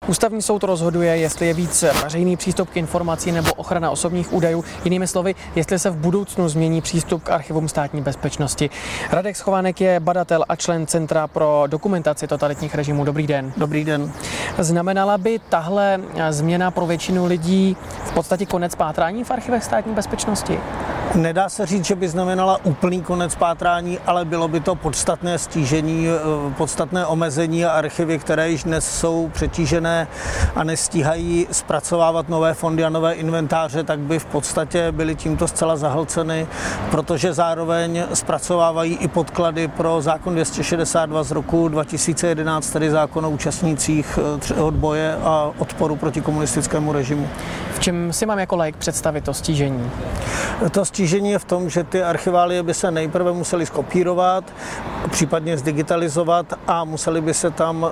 Ústavní soud rozhoduje, jestli je víc veřejný přístup k informací nebo ochrana osobních údajů. Jinými slovy, jestli se v budoucnu změní přístup k archivům státní bezpečnosti. Radek Schovánek je badatel a člen Centra pro dokumentaci totalitních režimů. Dobrý den. Dobrý den. Znamenala by tahle změna pro většinu lidí v podstatě konec pátrání v archivech státní bezpečnosti? Nedá se říct, že by znamenala úplný konec pátrání, ale bylo by to podstatné stížení, podstatné omezení a archivy, které již dnes jsou přetížené a nestíhají zpracovávat nové fondy a nové inventáře, tak by v podstatě byly tímto zcela zahlceny, protože zároveň zpracovávají i podklady pro zákon 262 z roku 2011, tedy zákon o účastnících odboje a odporu proti komunistickému režimu. V čem si mám jako laik představit to stížení? To stížení je v tom, že ty archiválie by se nejprve musely skopírovat, případně zdigitalizovat a museli by se tam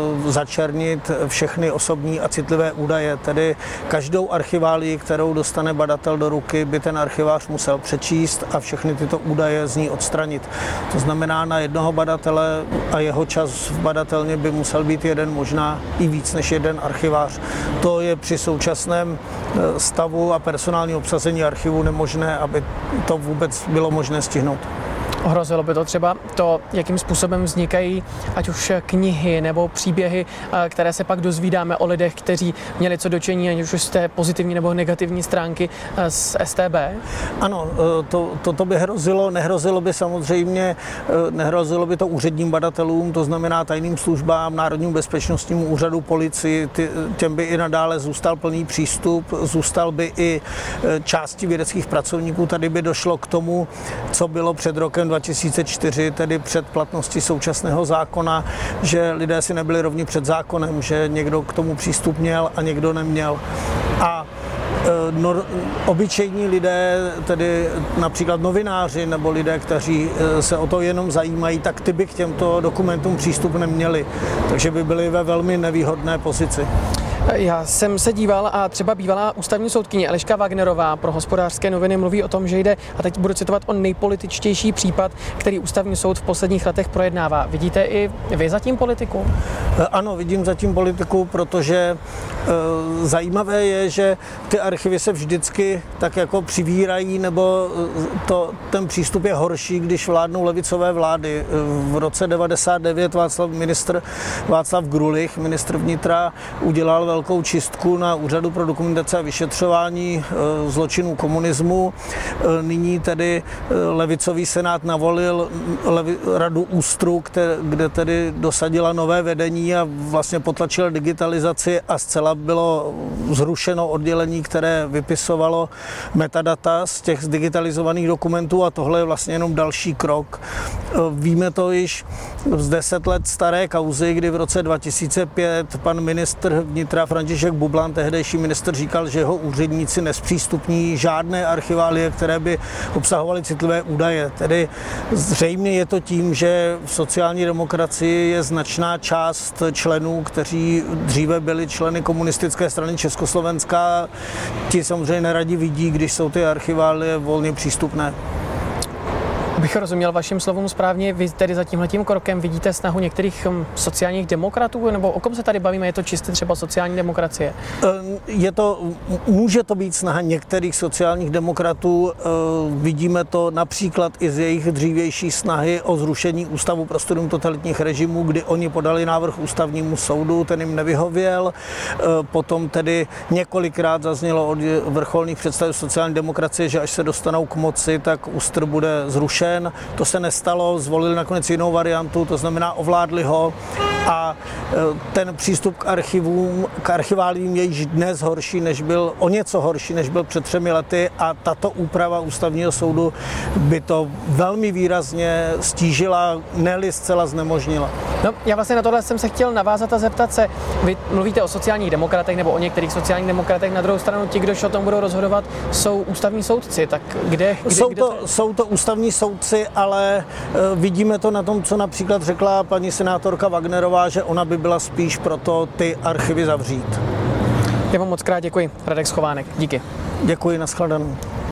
začernit všechny osobní a citlivé údaje. Tedy každou archiválii, kterou dostane badatel do ruky, by ten archivář musel přečíst a všechny tyto údaje z ní odstranit. To znamená, na jednoho badatele a jeho čas v badatelně by musel být jeden, možná i víc než jeden archivář. To je při současném stavu a personální obsazení archivu nemožné, aby to vůbec bylo možné stihnout. Ohrozilo by to třeba to, jakým způsobem vznikají ať už knihy nebo příběhy, které se pak dozvídáme o lidech, kteří měli co dočinit, ať už z té pozitivní nebo negativní stránky z StB? Ano, to by hrozilo. Nehrozilo by samozřejmě, nehrozilo by to úředním badatelům, to znamená tajným službám, Národnímu bezpečnostnímu úřadu, policii, těm by i nadále zůstal plný přístup, zůstal by i části vědeckých pracovníků. Tady by došlo k tomu, co bylo před rokem 2004, tedy před platností současného zákona, že lidé si nebyli rovni před zákonem, že někdo k tomu přístup měl a někdo neměl. A obyčejní lidé, tedy například novináři nebo lidé, kteří se o to jenom zajímají, tak ty by k těmto dokumentům přístup neměli. Takže by byli ve velmi nevýhodné pozici. Já jsem se díval a třeba bývalá ústavní soudkyně Eliška Wagnerová pro Hospodářské noviny mluví o tom, že jde, a teď budu citovat, o nejpolitičtější případ, který ústavní soud v posledních letech projednává. Vidíte i vy zatím politiku? Ano, vidím zatím politiku, protože zajímavé je, že ty archivy se vždycky tak jako přivírají, nebo ten přístup je horší, když vládnou levicové vlády. V roce 99 Václav Grulich, ministr vnitra, udělal velkou čistku na Úřadu pro dokumentaci a vyšetřování zločinů komunismu. Nyní tedy levicový senát navolil radu ÚSTRu, kde tedy dosadila nové vedení a vlastně potlačila digitalizaci a zcela bylo zrušeno oddělení, které vypisovalo metadata z těch zdigitalizovaných dokumentů a tohle je vlastně jenom další krok. Víme to již z 10 let staré kauzy, kdy v roce 2005 pan ministr vnitra František Bublan, tehdejší ministr, říkal, že jeho úředníci nezpřístupní žádné archiválie, které by obsahovaly citlivé údaje. Tedy zřejmě je to tím, že v sociální demokracii je značná část členů, kteří dříve byli členy komunistické strany Československa. Ti samozřejmě neradi vidí, když jsou ty archiválie volně přístupné. Abych rozuměl vašim slovům správně, vy tedy za tímhletím krokem vidíte snahu některých sociálních demokratů, nebo o kom se tady bavíme, je to čistě třeba sociální demokracie? Může to být snaha některých sociálních demokratů, vidíme to například i z jejich dřívější snahy o zrušení Ústavu pro studium totalitních režimů, kdy oni podali návrh ústavnímu soudu, ten jim nevyhověl, potom tedy několikrát zaznělo od vrcholných představitelů sociální demokracie, že až se dostanou k moci, tak ÚSTR bude zrušen. To se nestalo, zvolili nakonec jinou variantu, to znamená ovládli ho a ten přístup k archiválím je již dnes horší, o něco horší, než byl před 3 lety a tato úprava ústavního soudu by to velmi výrazně stížila, ne-li zcela znemožnila. No, já vlastně na tohle jsem se chtěl navázat a zeptat se, vy mluvíte o sociálních demokratech nebo o některých sociálních demokratech, na druhou stranu ti, kdož o tom budou rozhodovat, jsou ústavní soudci, tak kde jsou to ústavní soudci, ale vidíme to na tom, co například řekla paní senátorka Wagnerová, že ona by byla spíš proto ty archivy zavřít. Já vám moc krát děkuji. Radek Schovánek, díky. Děkuji, nashledanou.